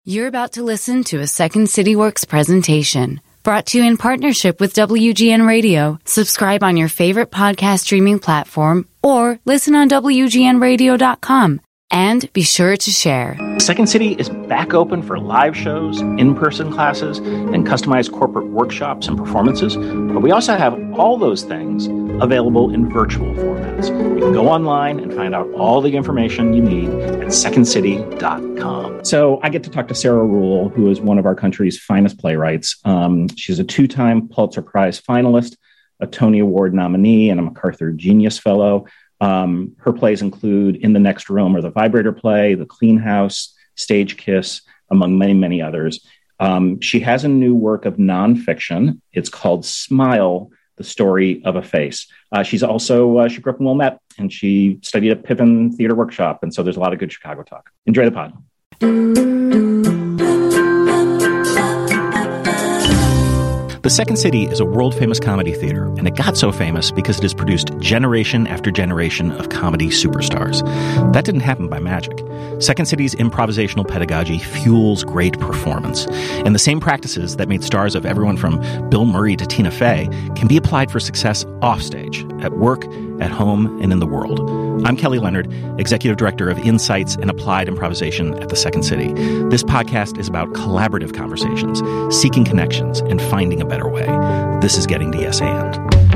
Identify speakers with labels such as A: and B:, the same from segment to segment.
A: You're about to listen to a Second City Works presentation brought to you in partnership with WGN Radio. Subscribe on your favorite podcast streaming platform or listen on WGNradio.com. And be sure to share.
B: Second City is back open for live shows, in-person classes, and customized corporate workshops and performances. But we also have all those things available in virtual formats. You can go online and find out all the information you need at secondcity.com. So I get to talk to Sarah Ruhl, who is one of our country's finest playwrights. She's a two-time Pulitzer Prize finalist, a Tony Award nominee, and a MacArthur Genius Fellow. Her plays include In the Next Room, or The Vibrator Play, The Clean House, Stage Kiss, among many, many others. She has a new work of nonfiction. It's called Smile, The Story of a Face. She's also, she grew up in Wilmette, and she studied at Pippin Theater Workshop. And so there's a lot of good Chicago talk. Enjoy the pod. The Second City is a world-famous comedy theater, and it got so famous because it has produced generation after generation of comedy superstars. That didn't happen by magic. Second City's improvisational pedagogy fuels great performance, and the same practices that made stars of everyone from Bill Murray to Tina Fey can be applied for success offstage, at work, at home, and in the world. I'm Kelly Leonard, Executive Director of Insights and Applied Improvisation at the Second City. This podcast is about collaborative conversations, seeking connections, and finding a better way. This is Getting to Yes And.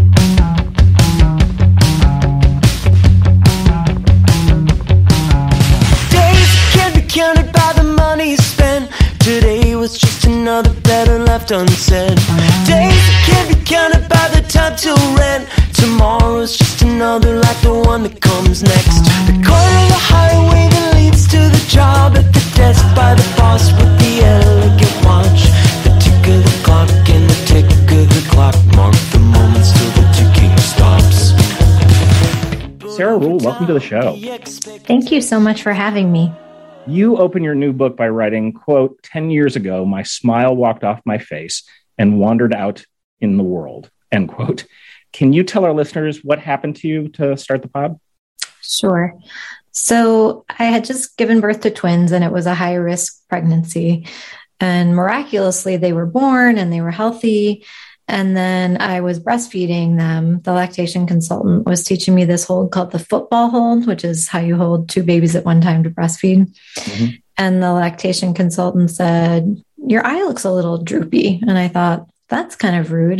C: Days can't be counted by the money spent. Today was just another letter left unsaid. Days can't be counted by the time to rent. Tomorrow's just another like the one that comes next. The corner of the highway that leads to the job, at the desk by the boss with the elegant watch. The tick of the clock and the tick of the clock mark the moments till the ticking stops.
B: Sarah Ruhl, welcome to the show.
D: Thank you so much for having me.
B: You open your new book by writing, quote, 10 years ago, my smile walked off my face and wandered out in the world, end quote. Can you tell our listeners what happened to you to start the pod?
D: Sure. So I had just given birth to twins, and it was a high-risk pregnancy. And miraculously, they were born and they were healthy. And then I was breastfeeding them. The lactation consultant was teaching me this hold called the football hold, which is how you hold two babies at one time to breastfeed. Mm-hmm. And the lactation consultant said, "Your eye looks a little droopy." And I thought, that's kind of rude.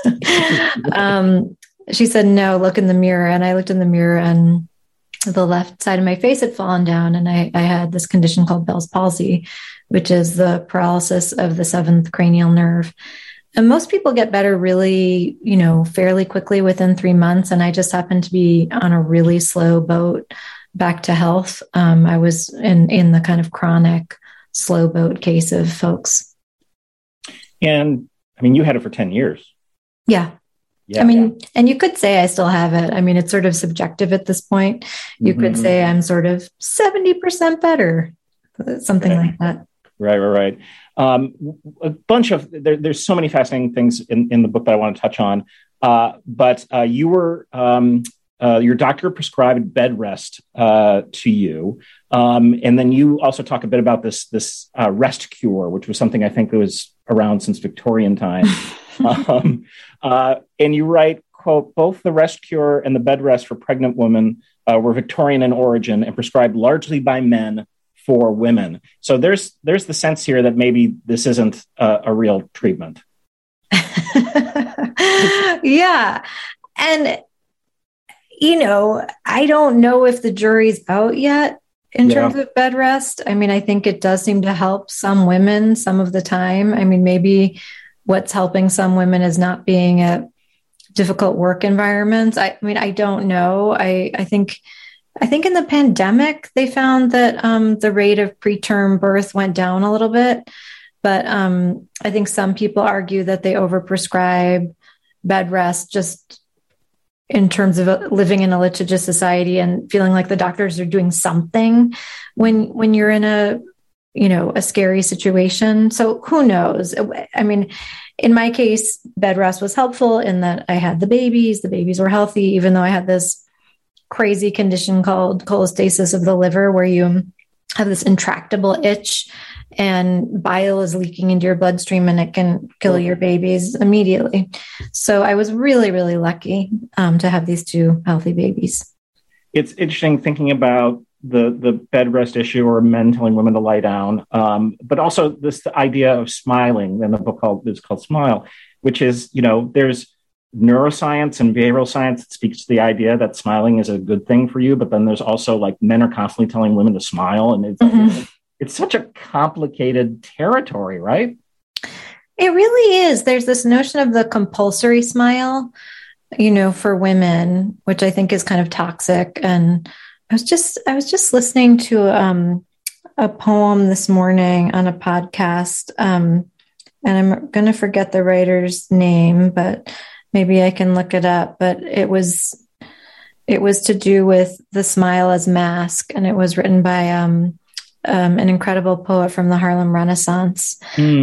D: She said, "No, look in the mirror." And I looked in the mirror, and the left side of my face had fallen down. And I had this condition called Bell's palsy, which is the paralysis of the seventh cranial nerve. And most people get better really, fairly quickly within 3 months. And I just happened to be on a really slow boat back to health. I was in the kind of chronic slow boat case of folks.
B: And I mean, you had it for 10 years.
D: Yeah. And you could say I still have it. I mean, it's sort of subjective at this point. You could say I'm sort of 70% better, something like that.
B: Right. A bunch of, there's so many fascinating things in the book that I want to touch on. But you were, your doctor prescribed bed rest to you. And then you also talk a bit about this rest cure, which was something I think that was around since Victorian time. And you write, quote, both the rest cure and the bed rest for pregnant women were Victorian in origin and prescribed largely by men for women. So there's the sense here that maybe this isn't a real treatment.
D: Yeah. And, I don't know if the jury's out yet in terms of bed rest. I mean, I think it does seem to help some women some of the time. I mean, maybe what's helping some women is not being at difficult work environments. I don't know. I think in the pandemic, they found that the rate of preterm birth went down a little bit. But I think some people argue that they overprescribe bed rest just in terms of living in a litigious society and feeling like the doctors are doing something when you're in a scary situation. So who knows? I mean, in my case, bed rest was helpful in that I had the babies were healthy, even though I had this crazy condition called cholestasis of the liver, where you have this intractable itch and bile is leaking into your bloodstream and it can kill your babies immediately. So I was really, really lucky to have these two healthy babies.
B: It's interesting thinking about the bed rest issue or men telling women to lie down, but also this idea of smiling. And the book is called Smile, which is, there's neuroscience and behavioral science that speaks to the idea that smiling is a good thing for you. But then there's also like men are constantly telling women to smile. And it's such a complicated territory, right?
D: It really is. There's this notion of the compulsory smile, for women, which I think is kind of toxic. And I was just listening to a poem this morning on a podcast, and I'm going to forget the writer's name, but maybe I can look it up. But it was to do with the smile as mask, and it was written by an incredible poet from the Harlem Renaissance.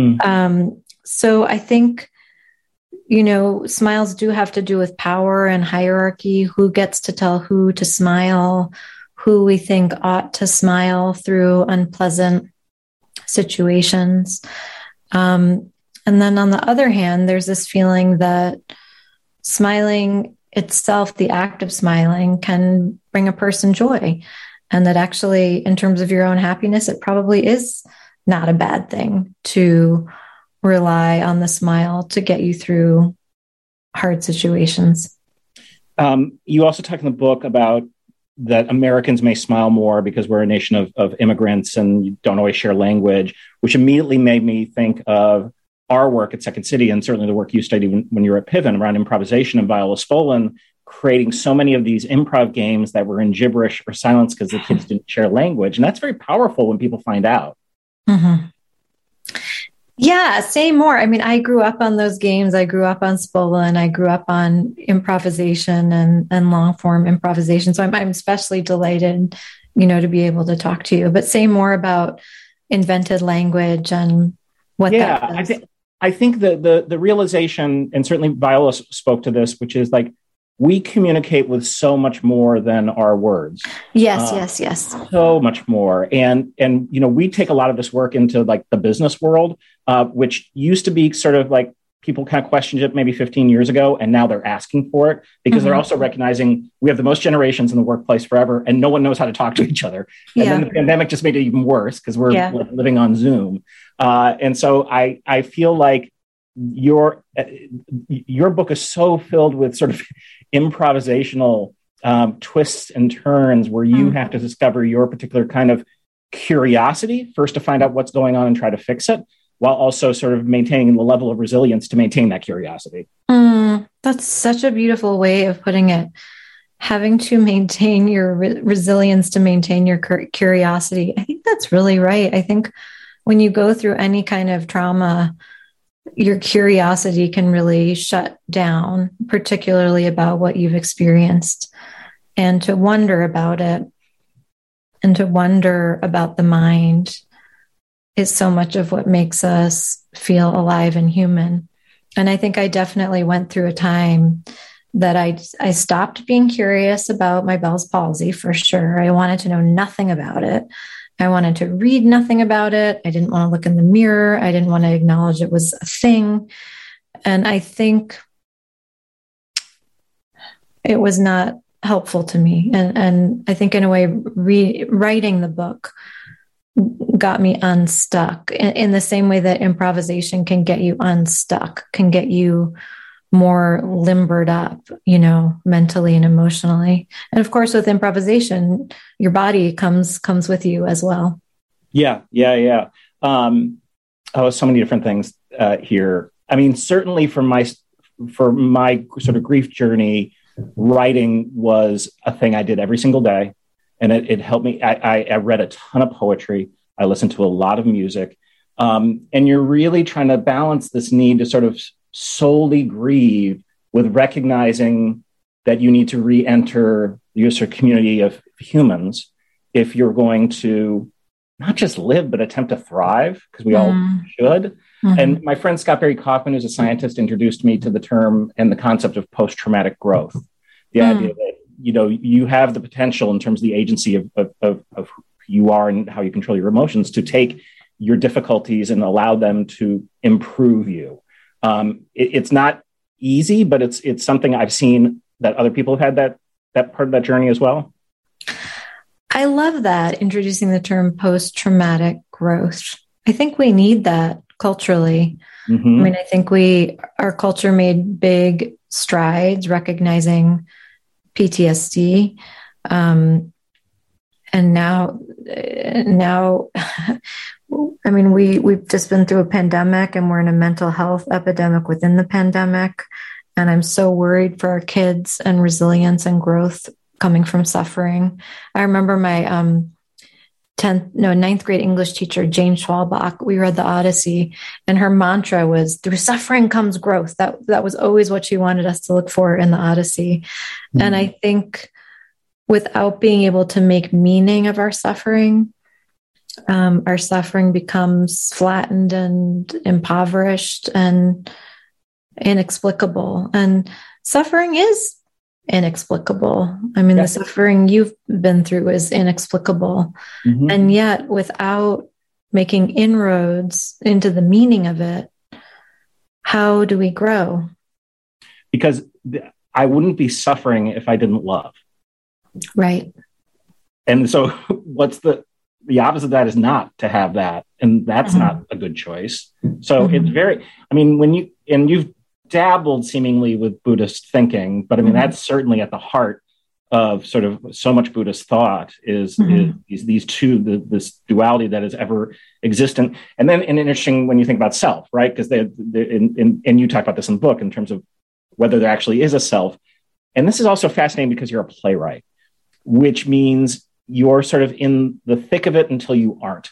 D: So I think, smiles do have to do with power and hierarchy, who gets to tell who to smile, who we think ought to smile through unpleasant situations. And then on the other hand, there's this feeling that smiling itself, the act of smiling, can bring a person joy. And that actually, in terms of your own happiness, it probably is not a bad thing to rely on the smile to get you through hard situations.
B: You also talk in the book about that Americans may smile more because we're a nation of immigrants and you don't always share language, which immediately made me think of our work at Second City, and certainly the work you studied when you were at Piven around improvisation and Viola Spolin, creating so many of these improv games that were in gibberish or silence because the kids didn't share language. And that's very powerful when people find out.
D: Mm-hmm. Yeah, say more. I mean, I grew up on those games. I grew up on Spolin. I grew up on improvisation and long form improvisation. So I'm especially delighted, to be able to talk to you. But say more about invented language and what that is.
B: I think the realization, and certainly Viola spoke to this, which is like, we communicate with so much more than our words.
D: Yes.
B: So much more. And we take a lot of this work into like the business world, which used to be sort of like people kind of questioned it maybe 15 years ago. And now they're asking for it because they're also recognizing we have the most generations in the workplace forever and no one knows how to talk to each other. And then the pandemic just made it even worse because we're living on Zoom. And so I feel like your book is so filled with sort of improvisational twists and turns where you have to discover your particular kind of curiosity first to find out what's going on and try to fix it, while also sort of maintaining the level of resilience to maintain that curiosity.
D: That's such a beautiful way of putting it. Having to maintain your resilience to maintain your curiosity. I think that's really right. I think when you go through any kind of trauma, your curiosity can really shut down, particularly about what you've experienced, and to wonder about it and to wonder about the mind is so much of what makes us feel alive and human. And I think I definitely went through a time that I stopped being curious about my Bell's palsy for sure. I wanted to know nothing about it. I wanted to read nothing about it. I didn't want to look in the mirror. I didn't want to acknowledge it was a thing. And I think it was not helpful to me. And I think in a way, writing the book got me unstuck in the same way that improvisation can get you unstuck, can get you more limbered up, mentally and emotionally. And of course, with improvisation, your body comes with you as well.
B: Yeah. So many different things here. I mean, certainly for my sort of grief journey, writing was a thing I did every single day. And it helped me. I read a ton of poetry. I listened to a lot of music. And you're really trying to balance this need to sort of solely grieve with recognizing that you need to re-enter your sort of community of humans if you're going to not just live, but attempt to thrive, because we all should. And my friend Scott Barry Kaufman, who's a scientist, introduced me to the term and the concept of post-traumatic growth. The idea that, you have the potential in terms of the agency of who you are and how you control your emotions to take your difficulties and allow them to improve you. It's not easy, but it's something I've seen that other people have had that part of that journey as well.
D: I love that, introducing the term post-traumatic growth. I think we need that culturally. Mm-hmm. I mean, I think our culture made big strides recognizing PTSD. And now, I mean, we've just been through a pandemic, and we're in a mental health epidemic within the pandemic. And I'm so worried for our kids and resilience and growth coming from suffering. I remember my ninth grade English teacher, Jane Schwalbach. We read the Odyssey, and her mantra was, "Through suffering comes growth." That was always what she wanted us to look for in the Odyssey. Mm-hmm. And I think without being able to make meaning of our suffering becomes flattened and impoverished and inexplicable. And suffering is inexplicable. I mean, yes. The suffering you've been through is inexplicable. Mm-hmm. And yet, without making inroads into the meaning of it, how do we grow?
B: Because I wouldn't be suffering if I didn't love. Right. And so what's the opposite of that is not to have that. And that's not a good choice. So it's very, I mean, you've dabbled seemingly with Buddhist thinking, but I mean, that's certainly at the heart of sort of so much Buddhist thought is these two, this duality that is ever existent. And then interesting when you think about self, right? Because and you talk about this in the book in terms of whether there actually is a self. And this is also fascinating because you're a playwright, which means you're sort of in the thick of it until you aren't.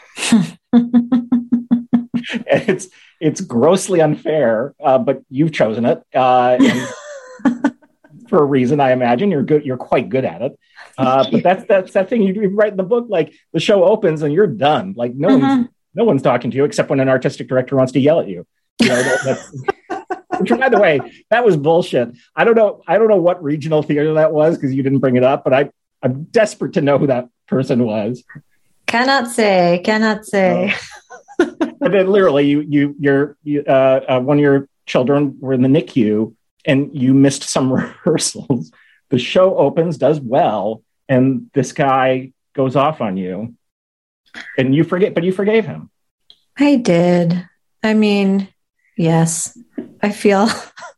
B: And it's grossly unfair, but you've chosen it and for a reason. I imagine you're good. You're quite good at it. But that's that thing you write in the book. Like the show opens and you're done. Like no one's talking to you except when an artistic director wants to yell at you. You know, which, by the way, that was bullshit. I don't know what regional theater that was because you didn't bring it up. But I'm desperate to know who that person was. Cannot say. But then literally, you one of your children were in the NICU and you missed some rehearsals. The show opens, does well, and this guy goes off on you, and you forgave him. I did. I mean, yes, I feel.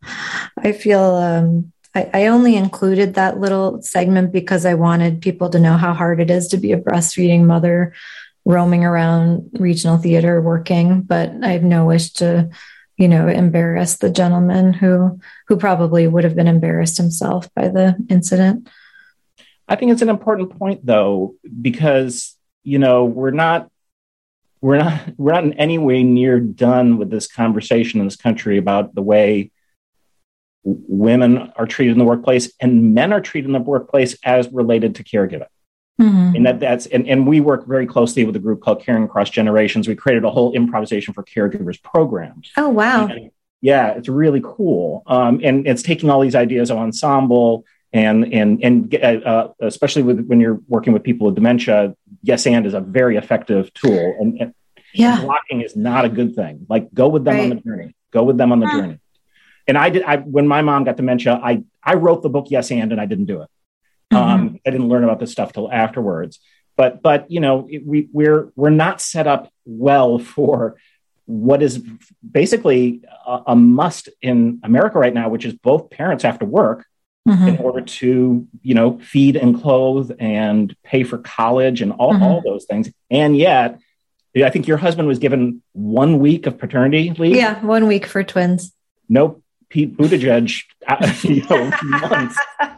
B: I only included that little segment because I wanted people to know how hard it is to be a breastfeeding mother roaming around regional theater working, but I have no wish to, embarrass the gentleman who probably would have been embarrassed himself by the incident. I think it's an important point though, because, we're not in any way near done with this conversation in this country about the way women are treated in the workplace and men are treated in the workplace as related to caregiving. Mm-hmm. And we work very closely with a group called Caring Across Generations. We created a whole improvisation for caregivers program. Oh, wow. And, yeah, it's really cool. And it's taking all these ideas of ensemble and especially when you're working with people with dementia, Yes And is a very effective tool. And blocking is not a good thing. Like go with them on the journey. Go with them on the journey. And when my mom got dementia, I wrote the book Yes And I didn't do it. I didn't learn about this stuff till afterwards. But we're not set up well for what is basically a must in America right now, which is both parents have to work in order to feed and clothe and pay for college and all those things. And yet, I think your husband was given 1 week of paternity leave. Yeah, 1 week for twins. Nope. Pete Buttigieg, months.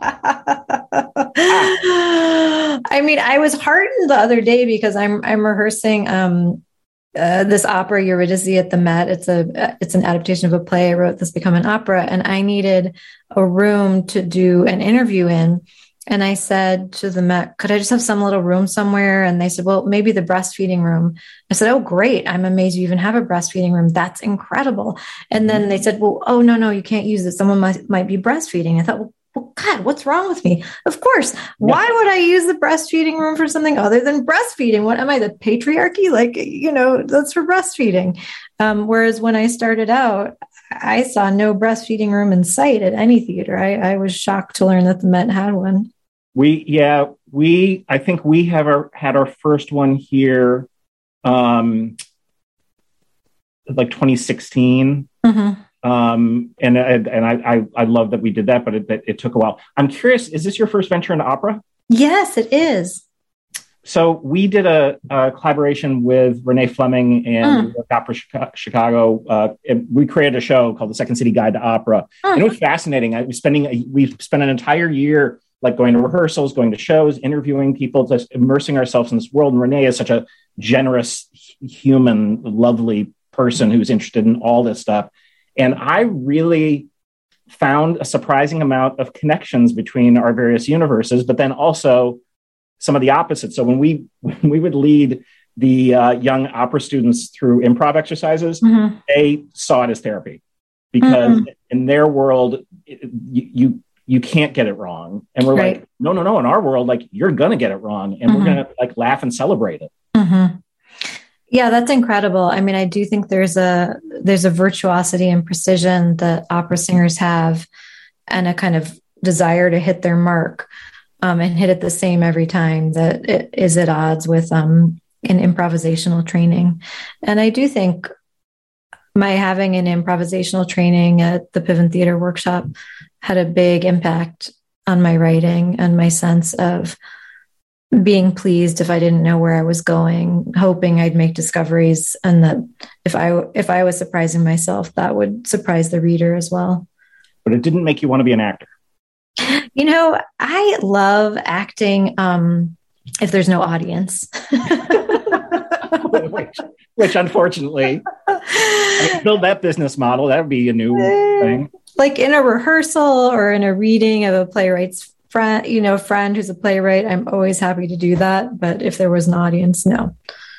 B: I mean, I was heartened the other day because I'm rehearsing this opera Eurydice at the Met. It's an adaptation of a play I wrote that's become an opera, and I needed a room to do an interview in. And I said to the Met, could I just have some little room somewhere? And they said, well, maybe the breastfeeding room. I said, oh, great. I'm amazed you even have a breastfeeding room. That's incredible. And then they said, well, oh, no, you can't use it. Someone might be breastfeeding. I thought, well,
D: well, God, what's wrong with me? Of course. Why would I use the breastfeeding room for something other than breastfeeding? What am I, the patriarchy? Like, that's for breastfeeding. Whereas when I started out, I saw no breastfeeding room in sight at any theater. I was shocked to learn that the Met had one.
B: I think we had our first one here, like 2016. Mm-hmm. And I love that we did that, but it took a while. I'm curious, is this your first venture into opera?
D: Yes, it is.
B: So we did a collaboration with Renee Fleming and Opera Chicago. And we created a show called The Second City Guide to Opera. And it was fascinating. We spent an entire year like going to rehearsals, going to shows, interviewing people, just immersing ourselves in this world. And Renee is such a generous, human, lovely person who's interested in all this stuff. And I really found a surprising amount of connections between our various universes, but then also some of the opposites. So when we would lead the young opera students through improv exercises, they saw it as therapy because in their world, you can't get it wrong. And we're like, no. In our world, like you're going to get it wrong. And we're going to like laugh and celebrate it.
D: Yeah, that's incredible. I mean, I do think there's a virtuosity and precision that opera singers have and a kind of desire to hit their mark and hit it the same every time that it is at odds with an improvisational training. And I do think my having an improvisational training at the Piven Theater Workshop had a big impact on my writing and my sense of being pleased if I didn't know where I was going, hoping I'd make discoveries, and that if I was surprising myself, that would surprise the reader as well.
B: But it didn't make you want to be an actor.
D: I love acting if there's no audience.
B: which unfortunately, build that business model. That would be a new thing.
D: Like in a rehearsal or in a reading of a playwright's friend who's a playwright, I'm always happy to do that. But if there was an audience, no.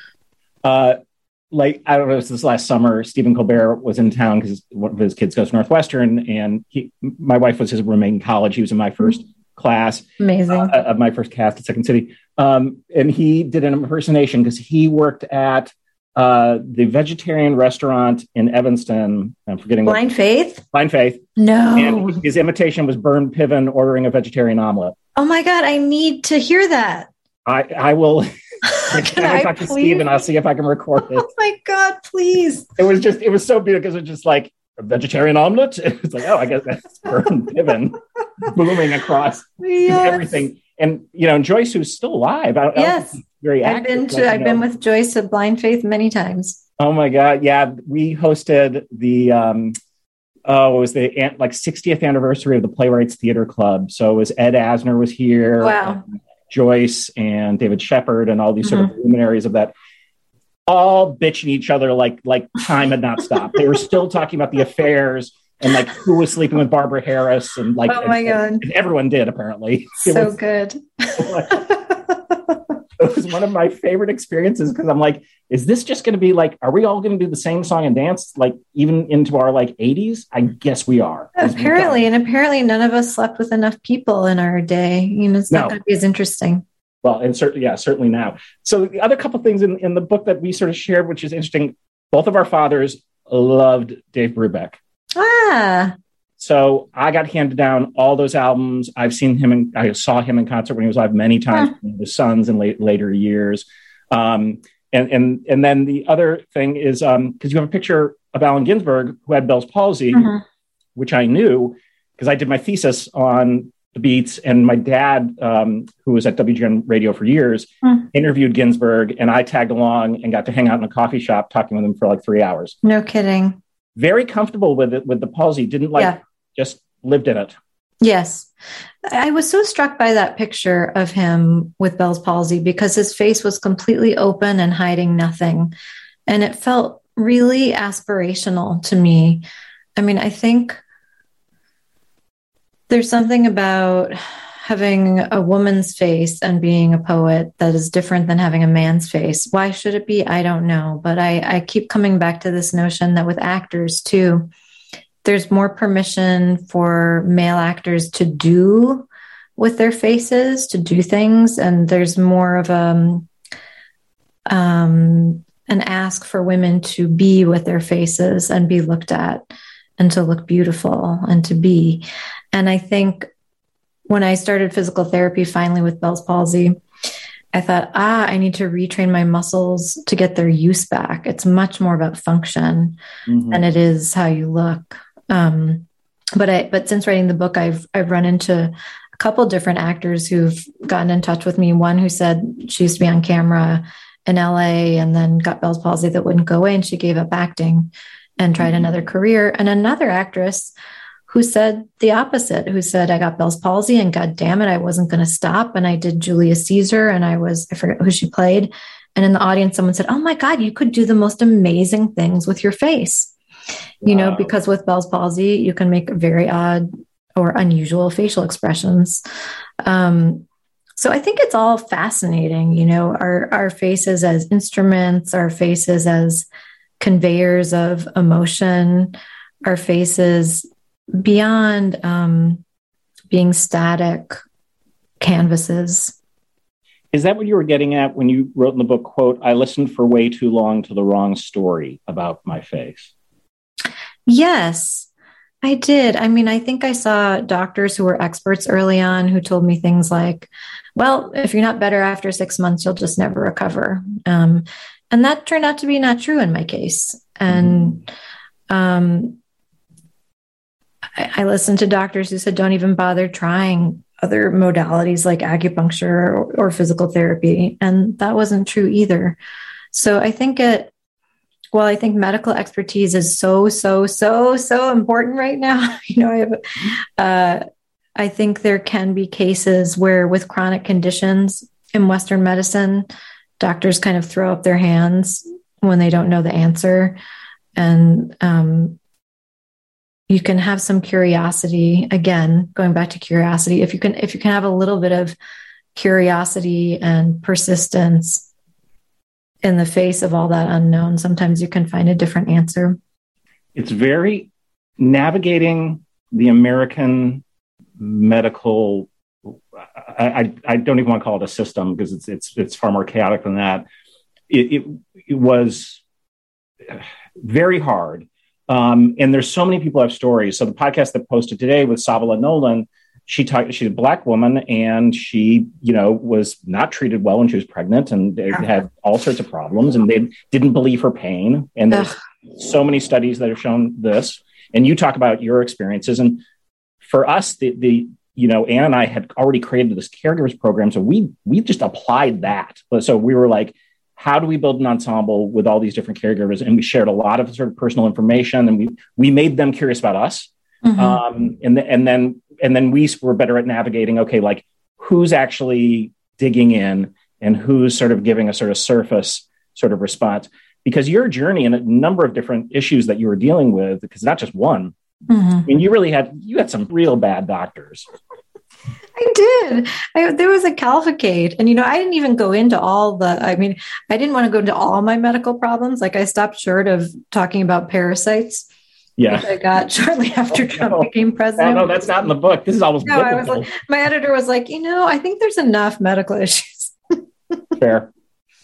B: Like, I don't know, it was this last summer, Stephen Colbert was in town because one of his kids goes to Northwestern, and my wife was his roommate in college. He was in my first class.
D: Amazing.
B: Of my first cast at Second City. And he did an impersonation because he worked at the vegetarian restaurant in Evanston. I'm forgetting.
D: Blind Faith?
B: Blind Faith.
D: No.
B: And his imitation was Bern Piven ordering a vegetarian omelet.
D: Oh my God, I need to hear that.
B: I will.
D: Can I
B: talk to Steve and I'll see if I can record it.
D: Oh my God, please.
B: It was so beautiful because it was just like a vegetarian omelet. It's like, oh, I guess that's Bern Piven booming across everything. And, and Joyce, who's still alive.
D: Yes.
B: Very
D: active. I've been with Joyce at Blind Faith many times.
B: Oh my God. Yeah. We hosted the, it was the 60th anniversary of the Playwrights Theater Club. So it was Ed Asner was here.
D: Wow.
B: Joyce and David Shepard and all these sort of luminaries of that, all bitching each other like time had not stopped. They were still talking about the affairs and like who was sleeping with Barbara Harris and like,
D: oh my God,
B: and everyone did apparently.
D: So good.
B: It was one of my favorite experiences because I'm like, is this just going to be like, are we all going to do the same song and dance like even into our like 80s? I guess we are.
D: Apparently none of us slept with enough people in our day. It's not going to be as interesting.
B: Well, and certainly now. So the other couple of things in the book that we sort of shared, which is interesting, both of our fathers loved Dave Brubeck. So I got handed down all those albums. I've seen him I saw him in concert when he was alive many times with his sons in later years. And then the other thing is, because you have a picture of Allen Ginsberg who had Bell's palsy, which I knew because I did my thesis on the Beats, and my dad, who was at WGN Radio for years, interviewed Ginsberg, and I tagged along and got to hang out in a coffee shop talking with him for like 3 hours.
D: No kidding.
B: Very comfortable with it, with the palsy. Didn't just lived in it.
D: Yes. I was so struck by that picture of him with Bell's palsy because his face was completely open and hiding nothing. And it felt really aspirational to me. I mean, I think there's something about having a woman's face and being a poet that is different than having a man's face. Why should it be? I don't know. But I keep coming back to this notion that with actors too, there's more permission for male actors to do with their faces, to do things. And there's more of an ask for women to be with their faces and be looked at and to look beautiful and to be. And I think when I started physical therapy finally with Bell's palsy, I thought, I need to retrain my muscles to get their use back. It's much more about function than it is how you look. But since writing the book, I've run into a couple different actors who've gotten in touch with me. One who said she used to be on camera in LA and then got Bell's palsy that wouldn't go away, and she gave up acting and tried another career. And another actress who said the opposite, who said, I got Bell's palsy and God damn it, I wasn't going to stop. And I did Julius Caesar and I forget who she played. And in the audience, someone said, oh my God, you could do the most amazing things with your face. Wow. You know, because with Bell's palsy, you can make very odd or unusual facial expressions. So I think it's all fascinating, you know, our faces as instruments, our faces as conveyors of emotion, our faces beyond being static canvases.
B: Is that what you were getting at when you wrote in the book, quote, I listened for way too long to the wrong story about my face?
D: Yes, I did. I mean, I think I saw doctors who were experts early on who told me things like, well, if you're not better after 6 months, you'll just never recover. And that turned out to be not true in my case. And I listened to doctors who said, don't even bother trying other modalities like acupuncture or physical therapy. And that wasn't true either. So I think I think medical expertise is so important right now. You know, I think there can be cases where with chronic conditions in Western medicine, doctors kind of throw up their hands when they don't know the answer. And you can have some curiosity, again, going back to curiosity. If you can have a little bit of curiosity and persistence in the face of all that unknown, sometimes you can find a different answer.
B: It's very navigating the American medical. I don't even want to call it a system because it's far more chaotic than that. It was very hard. And there's so many people have stories. So the podcast that posted today with Savala Nolan, she's a Black woman and she, you know, was not treated well when she was pregnant and they had all sorts of problems and they didn't believe her pain. And there's so many studies that have shown this. And you talk about your experiences. And for us, the you know, Anne and I had already created this caregivers program. So we just applied that. So we were like, how do we build an ensemble with all these different caregivers? And we shared a lot of sort of personal information and we made them curious about us. And then we were better at navigating, okay, like who's actually digging in and who's sort of giving a sort of surface sort of response, because your journey and a number of different issues that you were dealing with, because not just one, I mean, you had some real bad doctors.
D: I did. There was a cavalcade. And, you know, I didn't even go into I didn't want to go into all my medical problems. Like I stopped short of talking about parasites. Yeah. Which I got shortly after Trump became president.
B: No, that's not in the book. This is almost biblical.
D: My editor was like, you know, I think there's enough medical issues.
B: Fair.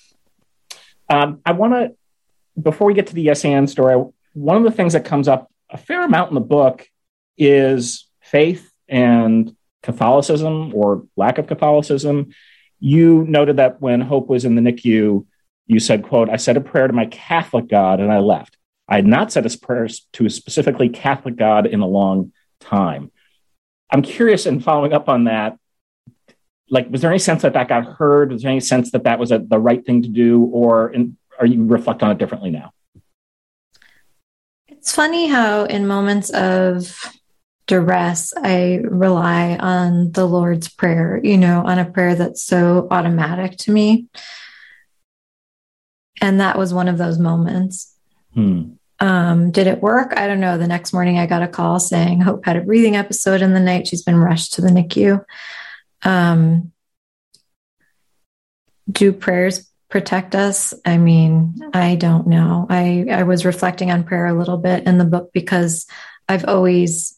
B: I want to, before we get to the Yes and story, one of the things that comes up a fair amount in the book is faith and Catholicism or lack of Catholicism. You noted that when Hope was in the NICU, you said, quote, I said a prayer to my Catholic God and I left. I had not said a prayer to a specifically Catholic God in a long time. I'm curious, in following up on that, like, was there any sense that got heard? Was there any sense that was the right thing to do? Or are you reflect on it differently now?
D: It's funny how in moments of duress, I rely on the Lord's Prayer, you know, on a prayer that's so automatic to me. And that was one of those moments. Did it work? I don't know. The next morning I got a call saying Hope had a breathing episode in the night. She's been rushed to the NICU. Do prayers protect us? I mean, I don't know. I was reflecting on prayer a little bit in the book because I've always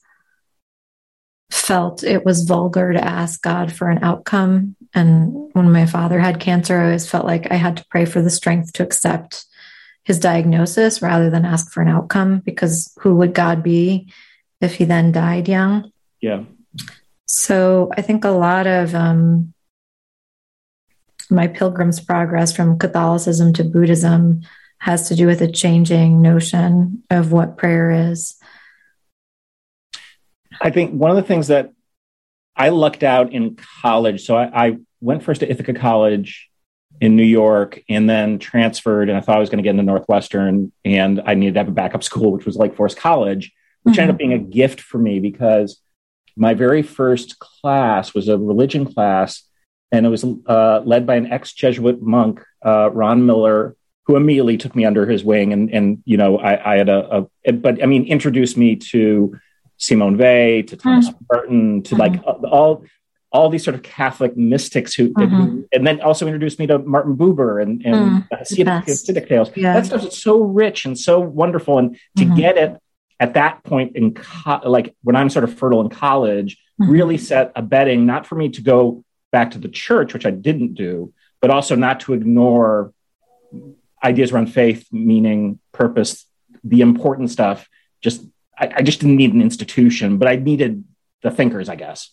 D: felt it was vulgar to ask God for an outcome. And when my father had cancer, I always felt like I had to pray for the strength to accept his diagnosis rather than ask for an outcome, because who would God be if he then died young?
B: Yeah.
D: So I think a lot of my pilgrim's progress from Catholicism to Buddhism has to do with a changing notion of what prayer is.
B: I think one of the things that I lucked out in college, so I went first to Ithaca College in New York and then transferred, and I thought I was going to get into Northwestern, and I needed to have a backup school, which was Lake Forest College, which ended up being a gift for me because my very first class was a religion class, and it was led by an ex-Jesuit monk, Ron Miller, who immediately took me under his wing, and you know, I had introduced me to Simone Weil, to Thomas Merton, to like all these sort of Catholic mystics who and then also introduced me to Martin Buber and Hasidic tales. Yeah. That stuff is so rich and so wonderful, and to get it at that point in like when I'm sort of fertile in college, really set a bedding, not for me to go back to the church, which I didn't do, but also not to ignore ideas around faith, meaning, purpose, the important stuff. I just didn't need an institution, but I needed the thinkers, I guess.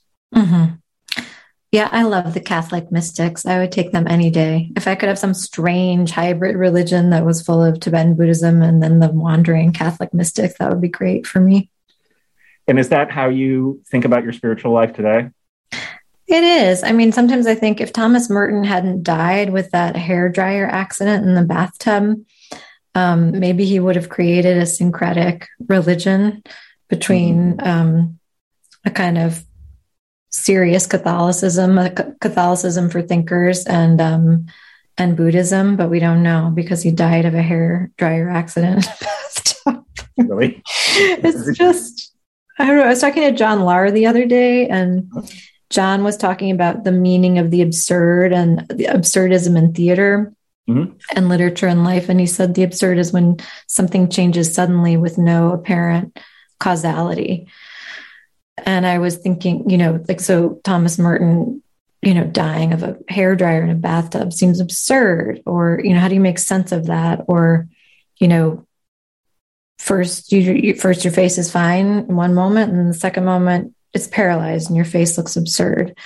D: Yeah, I love the Catholic mystics. I would take them any day. If I could have some strange hybrid religion that was full of Tibetan Buddhism and then the wandering Catholic mystics, that would be great for me.
B: And is that how you think about your spiritual life today?
D: It is. I mean, sometimes I think if Thomas Merton hadn't died with that hairdryer accident in the bathtub, maybe he would have created a syncretic religion between a kind of serious Catholicism, Catholicism for thinkers, and Buddhism, but we don't know because he died of a hairdryer accident in the bathtub.
B: Really?
D: It's just, I don't know. I was talking to John Lahr the other day, and John was talking about the meaning of the absurd and the absurdism in theater and literature and life. And he said the absurd is when something changes suddenly with no apparent causality. And I was thinking, you know, like, so Thomas Merton, you know, dying of a hairdryer in a bathtub seems absurd. Or, you know, how do you make sense of that? Or, you know, first your face is fine in one moment, and the second moment it's paralyzed and your face looks absurd.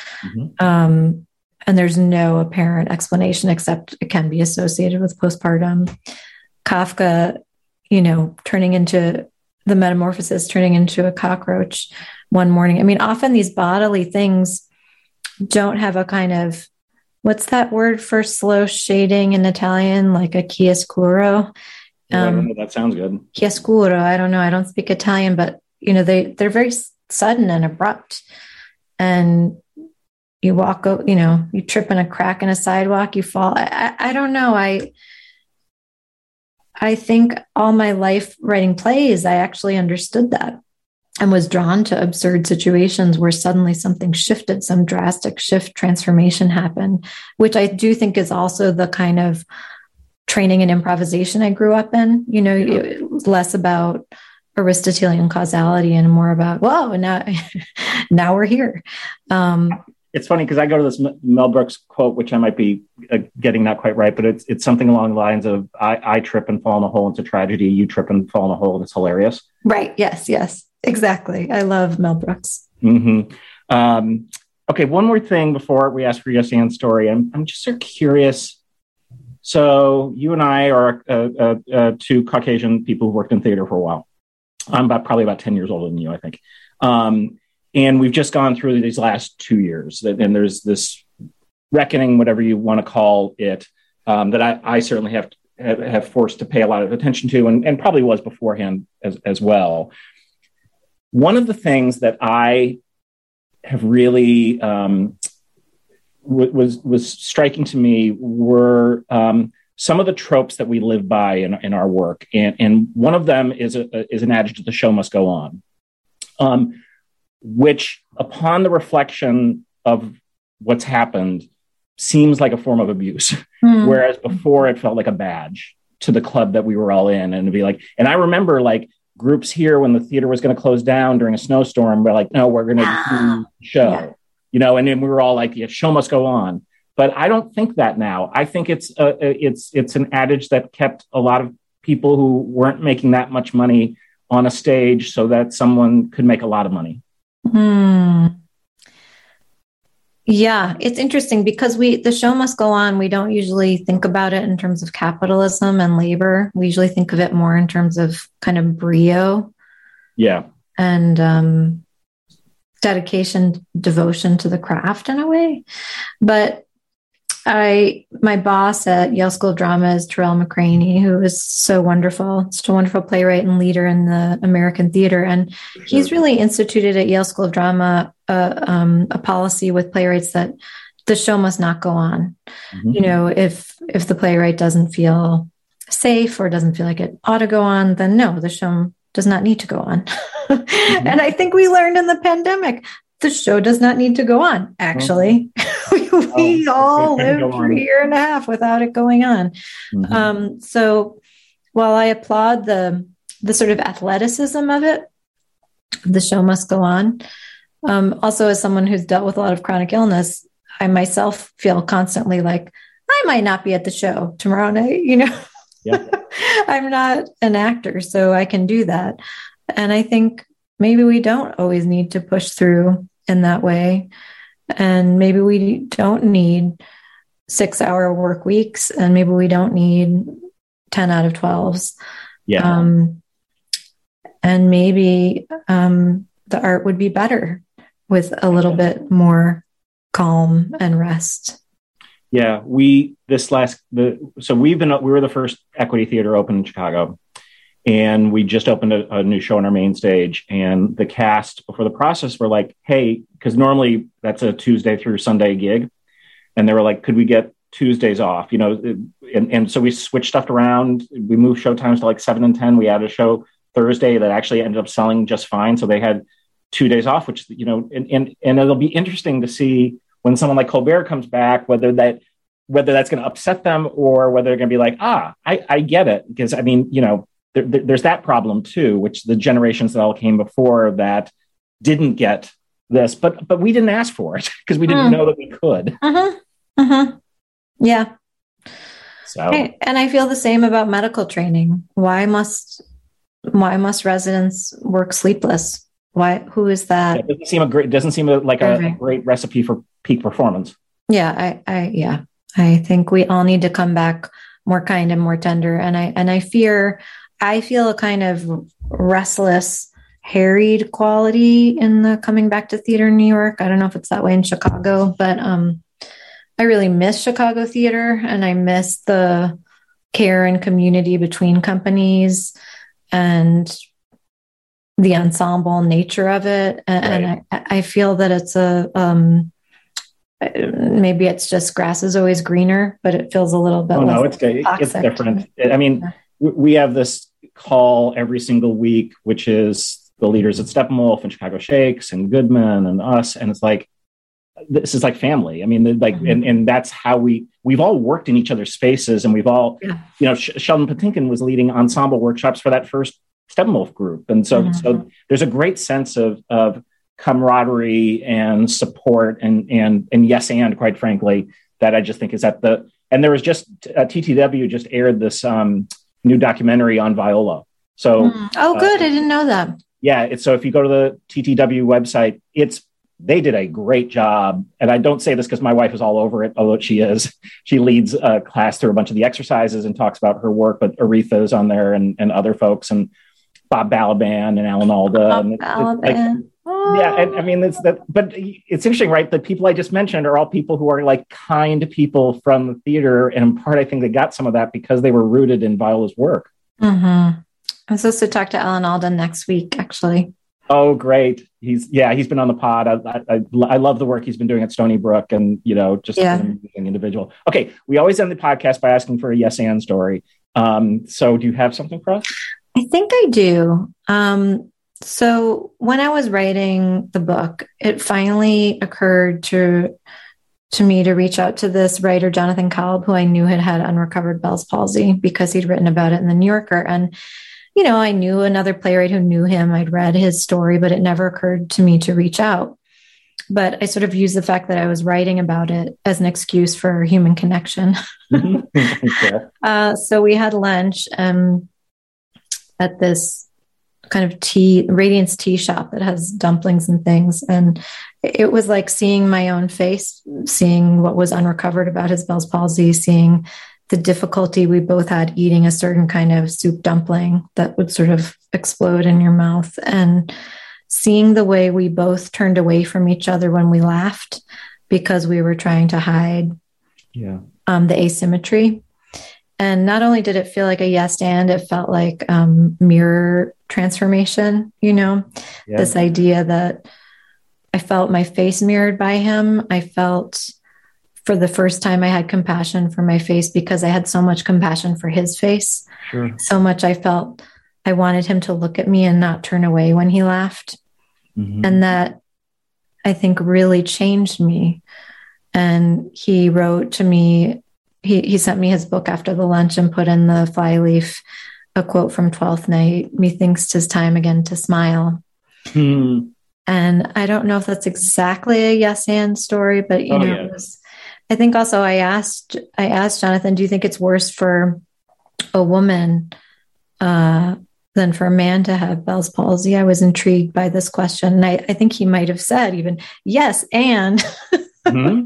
D: And there's no apparent explanation except it can be associated with postpartum. Kafka, you know, turning into the metamorphosis, turning into a cockroach one morning. I mean, often these bodily things don't have a kind of, what's that word for slow shading in Italian? Like a chiaroscuro.
B: That sounds good.
D: Chiaroscuro. I don't know. I don't speak Italian, but you know, they're very sudden and abrupt. And you walk, you know, you trip in a crack in a sidewalk, you fall. I don't know. I think all my life writing plays, I actually understood that and was drawn to absurd situations where suddenly something shifted, some drastic shift, transformation happened, which I do think is also the kind of training and improvisation I grew up in. You know, it was less about Aristotelian causality and more about, whoa, and now we're here.
B: It's funny because I go to this Mel Brooks quote, which I might be getting not quite right, but it's something along the lines of, I trip and fall in a hole, it's a tragedy. You trip and fall in a hole, and it's hilarious.
D: Right. Yes. Exactly. I love Mel Brooks.
B: Okay. One more thing before we ask for Yes and story. I'm just sort of curious. So you and I are two Caucasian people who've worked in theater for a while. I'm probably about 10 years older than you, I think. And we've just gone through these last 2 years, and there's this reckoning, whatever you want to call it, that I certainly have forced to pay a lot of attention to, and probably was beforehand as well. One of the things that I have really was striking to me were some of the tropes that we live by in our work, and one of them is an adage that the show must go on. Which, upon the reflection of what's happened, seems like a form of abuse. Whereas before it felt like a badge to the club that we were all in. And it'd be like, and I remember like groups here when the theater was going to close down during a snowstorm were like, no, we're going to do the show, and then we were all like, show must go on. But I don't think that now. I think it's an adage that kept a lot of people who weren't making that much money on a stage so that someone could make a lot of money.
D: Yeah, it's interesting because the show must go on. We don't usually think about it in terms of capitalism and labor. We usually think of it more in terms of kind of brio.
B: Yeah.
D: And dedication, devotion to the craft in a way. But my boss at Yale School of Drama is Terrell McCraney, who is so wonderful. Such a wonderful playwright and leader in the American theater. And he's really instituted at Yale School of Drama a policy with playwrights that the show must not go on. If the playwright doesn't feel safe or doesn't feel like it ought to go on, then no, the show does not need to go on. And I think we learned in the pandemic, the show does not need to go on, actually. We all lived for a year and a half without it going on. So while I applaud the sort of athleticism of it, the show must go on. Also, as someone who's dealt with a lot of chronic illness, I myself feel constantly like I might not be at the show tomorrow night, Yeah. I'm not an actor, so I can do that. And I think maybe we don't always need to push through in that way. And maybe we don't need 6-hour work weeks, and maybe we don't need 10 out of 12s.
B: Yeah.
D: And maybe the art would be better with a little bit more calm and rest.
B: Yeah, we were the first Equity Theater open in Chicago, and we just opened a new show on our main stage. And the cast before the process were like, "Hey," because normally that's a Tuesday through Sunday gig, and they were like, "Could we get Tuesdays off?" And so we switched stuff around. We moved show times to like 7 and 10. We added a show Thursday that actually ended up selling just fine. So they had 2 days off, which and it'll be interesting to see when someone like Colbert comes back, whether that's going to upset them or whether they're going to be like, I get it. Because there's that problem too, which the generations that all came before that didn't get this, but we didn't ask for it because we didn't know that we could.
D: Yeah.
B: So,
D: and I feel the same about medical training. Why must residents work sleepless? Why? Who is that?
B: It doesn't seem like a great recipe for peak performance.
D: Yeah, I think we all need to come back more kind and more tender. And I feel a kind of restless, harried quality in the coming back to theater in New York. I don't know if it's that way in Chicago, but I really miss Chicago theater, and I miss the care and community between companies and the ensemble nature of it. And I feel that it's maybe it's just grass is always greener, but it feels a little bit
B: it's different. I mean, we have this call every single week, which is the leaders at Steppenwolf and Chicago Shakes and Goodman and us. And it's like, this is like family. I mean, and that's how we've all worked in each other's spaces, and we've all, Sheldon Patinkin was leading ensemble workshops for that first Steppenwolf group. And so there's a great sense of camaraderie and support and yes, and quite frankly, that I just think is and there was just TTW just aired this new documentary on viola. So,
D: good. I didn't know that.
B: Yeah. So if you go to the TTW website, they did a great job. And I don't say this because my wife is all over it, although she leads a class through a bunch of the exercises and talks about her work, but Aretha is on there and other folks, and Bob Balaban and Alan Alda. Yeah. And I mean, but it's interesting, right? The people I just mentioned are all people who are like kind people from the theater. And in part, I think they got some of that because they were rooted in Viola's work.
D: I'm supposed to talk to Alan Alda next week, actually.
B: Oh, great. He's been on the pod. I love the work he's been doing at Stony Brook, and, just an amazing individual. Okay. We always end the podcast by asking for a yes and story. So do you have something for us?
D: I think I do. So when I was writing the book, it finally occurred to me to reach out to this writer, Jonathan Kalb, who I knew had unrecovered Bell's palsy because he'd written about it in the New Yorker. And I knew another playwright who knew him. I'd read his story, but it never occurred to me to reach out. But I sort of used the fact that I was writing about it as an excuse for human connection. So we had lunch at this kind of Radiance tea shop that has dumplings and things. And it was like seeing my own face, seeing what was unrecovered about his Bell's palsy, seeing the difficulty we both had eating a certain kind of soup dumpling that would sort of explode in your mouth, and seeing the way we both turned away from each other when we laughed because we were trying to hide the asymmetry. And not only did it feel like a yes and, it felt like mirror transformation, this idea that I felt my face mirrored by him. I felt for the first time I had compassion for my face because I had so much compassion for his face.
B: Sure.
D: So much I felt I wanted him to look at me and not turn away when he laughed. Mm-hmm. And that, I think, really changed me. And he wrote to me, he sent me his book after the lunch and put in the flyleaf a quote from Twelfth Night, "Methinks 'tis time again to smile."
B: Hmm.
D: And I don't know if that's exactly a yes and story, but it was, I think also I asked Jonathan, do you think it's worse for a woman than for a man to have Bell's palsy? I was intrigued by this question. And I think he might have said even, yes, and, mm-hmm.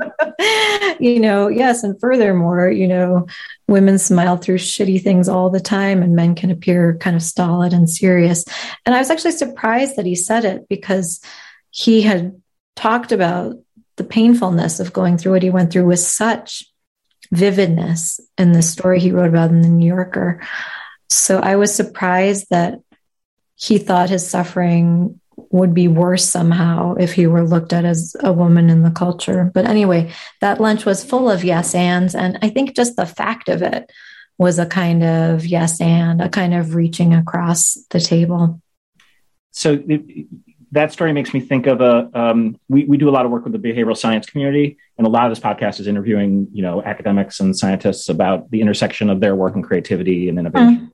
D: Yes. And furthermore, women smile through shitty things all the time and men can appear kind of stolid and serious. And I was actually surprised that he said it because he had talked about the painfulness of going through what he went through with such vividness in the story he wrote about in the New Yorker. So I was surprised that he thought his suffering would be worse somehow if he were looked at as a woman in the culture. But anyway, that lunch was full of yes ands. And I think just the fact of it was a kind of yes and, a kind of reaching across the table.
B: So that story makes me think of we do a lot of work with the behavioral science community. And a lot of this podcast is interviewing, academics and scientists about the intersection of their work and creativity and innovation.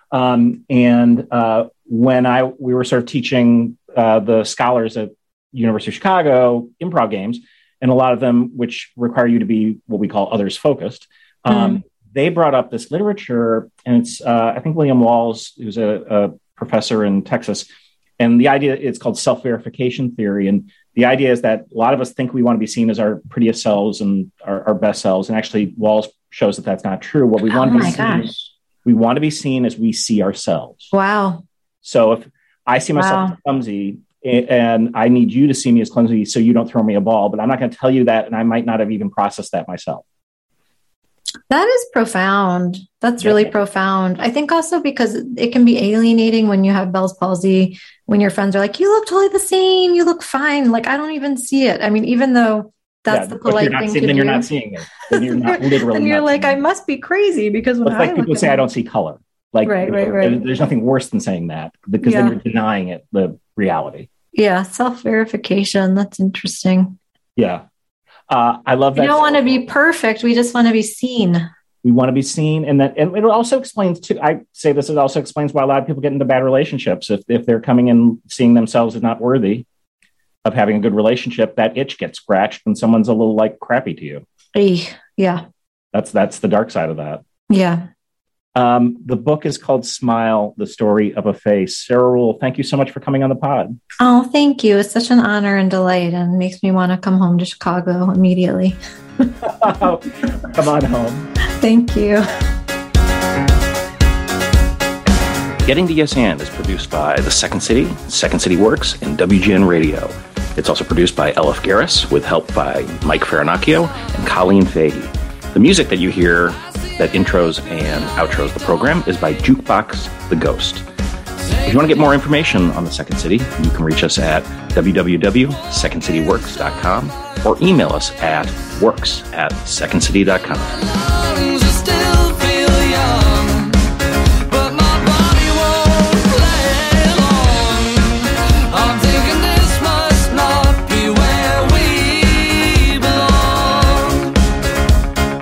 B: When we were sort of teaching the scholars at University of Chicago improv games, and a lot of them, which require you to be what we call others focused, they brought up this literature, and it's I think William Walls, who's a professor in Texas, and the idea, it's called self-verification theory, and the idea is that a lot of us think we want to be seen as our prettiest selves and our best selves, and actually Walls shows that that's not true. What we want we want to be seen as we see ourselves.
D: Wow.
B: So if I see myself as clumsy and I need you to see me as clumsy so you don't throw me a ball, but I'm not going to tell you that, and I might not have even processed that myself.
D: That is profound. That's really profound. I think also because it can be alienating when you have Bell's palsy, when your friends are like, you look totally the same, you look fine. Like, I don't even see it. I mean, even though that's the polite thing to do.
B: Then you're not seeing it. Then you're not literally.
D: And you're like, I must be crazy because when
B: like people say, I don't see color. Like, right. There's nothing worse than saying that because then you're denying it, the reality.
D: Yeah. Self-verification. That's interesting.
B: Yeah. I love that.
D: We don't want to be perfect. We just want to be seen.
B: We want to be seen. And it also explains too, I say this, it also explains why a lot of people get into bad relationships. If they're coming in seeing themselves as not worthy of having a good relationship, that itch gets scratched when someone's a little like crappy to you.
D: Yeah.
B: That's the dark side of that.
D: Yeah.
B: The book is called Smile, The Story of a Face. Sarah Ruhl, thank you so much for coming on the pod.
D: Oh, thank you. It's such an honor and delight, and makes me want to come home to Chicago immediately.
B: Come on home.
D: Thank you.
B: Getting to Yes And is produced by The Second City, Second City Works, and WGN Radio. It's also produced by Elif Garris with help by Mike Farinacchio and Colleen Fahey. The music that you hear that intros and outros the program is by Jukebox The Ghost. If you want to get more information on the Second City, you can reach us at www.secondcityworks.com or email us at works@secondcity.com.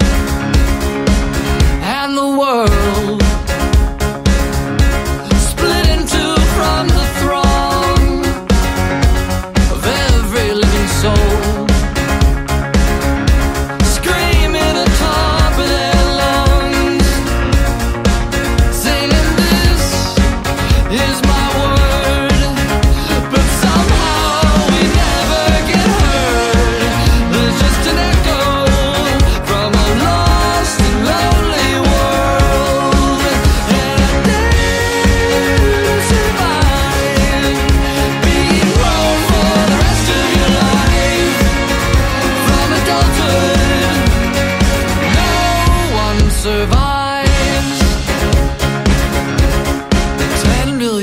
C: Split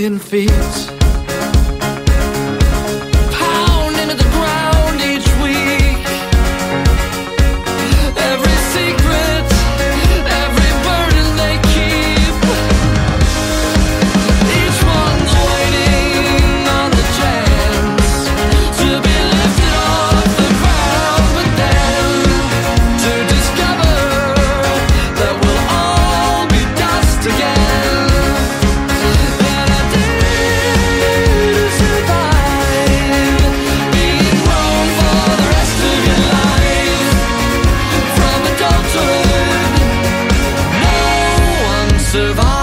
C: million feet. Pound into the ground each week. Every secret, every burden they keep. Each one's waiting on the chance to be lifted off the ground, but then to discover that we'll all be dust again. And I dare to survive being grown for the rest of your life. From adulthood, no one survives.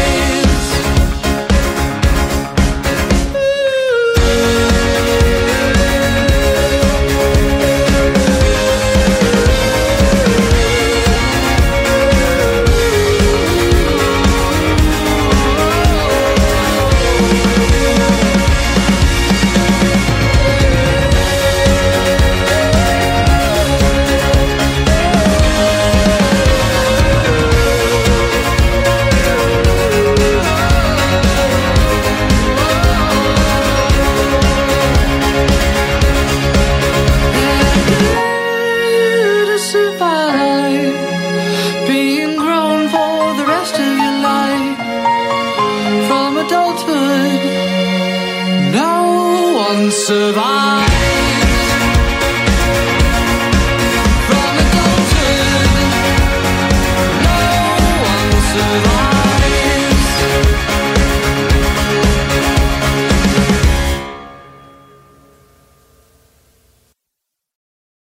C: To survive being grown for the rest of your life. From adulthood, no one survives.